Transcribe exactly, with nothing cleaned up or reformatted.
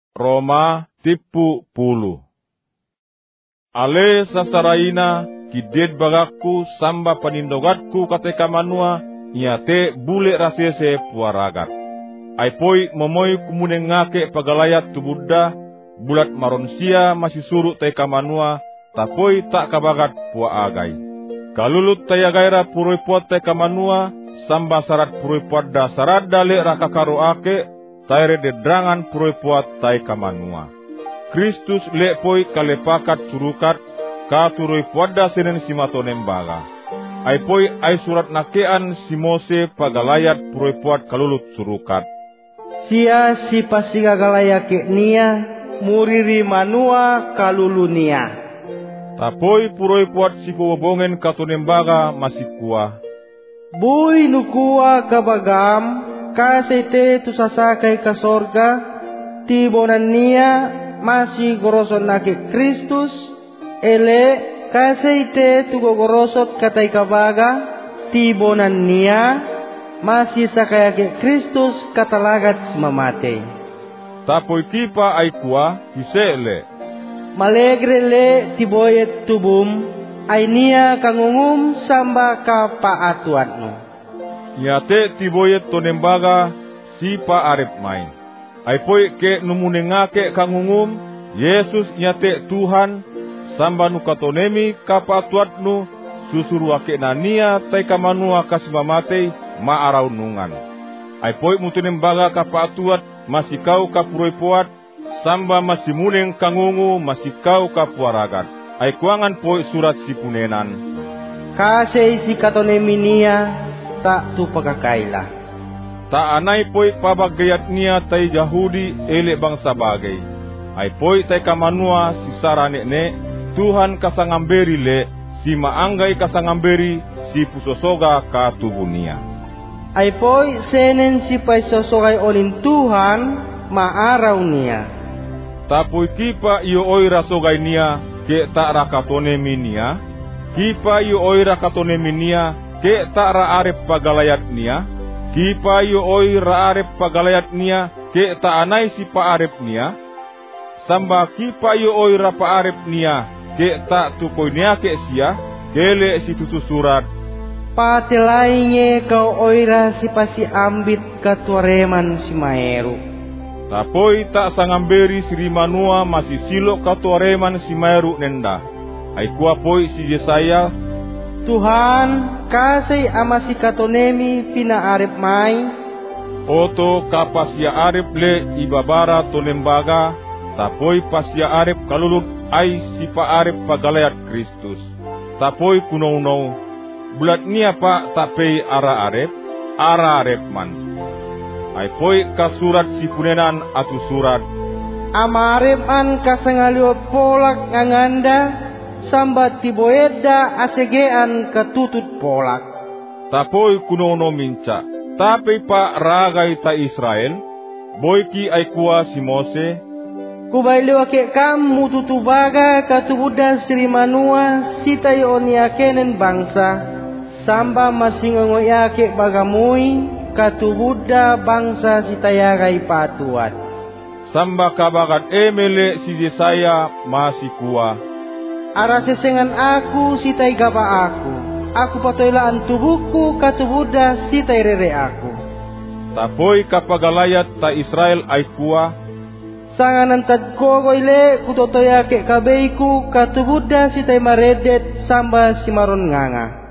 Roma tipu puluh. Ale sasaraina kided bagaku samba panindogatku kateka manua niate bule rasese puaragat. Aipoi momoi kumune ngake pagalayat tu Buddha bulat maronsia masih suruh teka manua tapoi tak kabagat pua agai. Kalulut tayagaira puroi puat teka manua samba sarat puroi puat dasarat dale rakakaro ake taire dedrangan puroi puat teka manua. Kristus lepoi kalepakat surukat katuroi puat da senen simato nembaga. Aipoi ai surat nakean si Mose pagalayat puroi puat kalulut surukat. Sia si pasiga galayake nia muriri manua kalulunia. Tapoi puroi puat si kewobongen katonembaga masih kuah. Bui nukua kabagam kasete tu sasakai ka sorga tibonan nia masih goroson nake Kristus ele kasete tu gogorosot katai kabaga tibonan nia masih sakayake Kristus katalagat simamate. Tapoi kipa ai kuah hisele. Malegre le tiboyet tubum ainia kangungum samba ka paatuatno. Nyate tiboyet tonembaga si pa arep main. Aipoi ke numunengake kangungum Yesus nyate Tuhan samba nukatonemi ka paatuatnu susuruake nania taika manua kasimamate ma araunungan. Aipoi mutunembaga ka paatuat masih kau ka puroi puat samba masih muneng kangungu masih kau kapuaragat. Ai kuangan poi surat si punenan. Kasei si katoneminia tak tu pagakaila. Ta anai poi pabagayat nia tai Yahudi ele bangsa bagai. Ai poi tai kamanua si sarane ne Tuhan kasangamberi le si maanggai kasangamberi si pusosoga ka tubunia. Ai poi senen si paisosogai olin Tuhan maarau nia. Tapoi kipa iyo oi rasogai nia ke tak rakatone minia. Kipa iyo oi rakatone minia ke tak ra arep pagalayat nia. Kipa iyo oi ra arep pagalayat nia ke tak anai si pa arep nia. Samba kipa iyo oi ra pa arep nia ke tak tukoi nia ke sia kele si tutu surat. Patelainge kau oira si pasi ambit katuareman si maeru. Tapoi tak sangamberi siri manua masih silok katuareman si maeru nenda. Ai kuah poi si Yesaya. Tuhan kasih amasi katonemi pina arep mai. Oto kapasia arep le ibabara tonembaga. Tapoi pasia arep kalulut ai si pa arep pagalayat Kristus. Tapoi kuno-uno. Bulat nia pa tapei ara arep. Ara arep man. Ai poi kasurat si punenan atu surat. Amarem an kasangalio polak nganganda sambat tiboeda asegean katutut polak. Tapoi kunono minca. Tapi pa ragai ta Israel. Boiki ai kuah si Mose. Kubailiwa ke kamu tutubaga katubuda siri manua sitai oniakenen bangsa. Samba masingongoyake bagamui. Katubuda bangsa si tayagai patuat. Samba kabagat emele si Yesaya masih kuah. Arasesengan aku si tay gapa aku. Aku patoilaan tubuhku katubuda si tay rere aku. Tapoi kapagalayat ta Israel ay kuah. Sanganan tadkogoyle kutotoyake kabeiku katubuda si tay maredet samba si maron nganga.